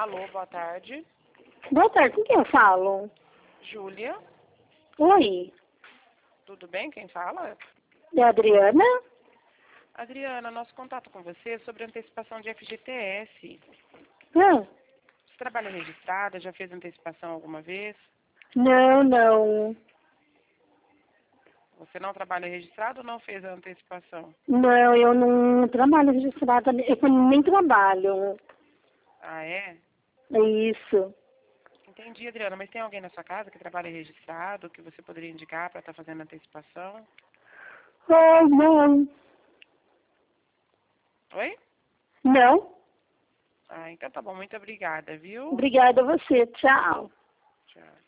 Alô, boa tarde. Boa tarde, com quem eu falo? Júlia, Oi, tudo bem? Quem fala? é a Adriana? Adriana, nosso contato com você é sobre antecipação de FGTS. Ah, Você trabalha registrada? Já fez antecipação alguma vez? não. Você não trabalha registrado ou não fez a antecipação? Não, eu não trabalho registrada, eu nem trabalho. Ah, é? É isso. Entendi, Adriana, mas tem alguém na sua casa que trabalha registrado, que você poderia indicar para estar fazendo antecipação? Oh, não. Oi? Não? Ah, então tá bom, muito obrigada, viu? Obrigada a você, tchau. Tchau.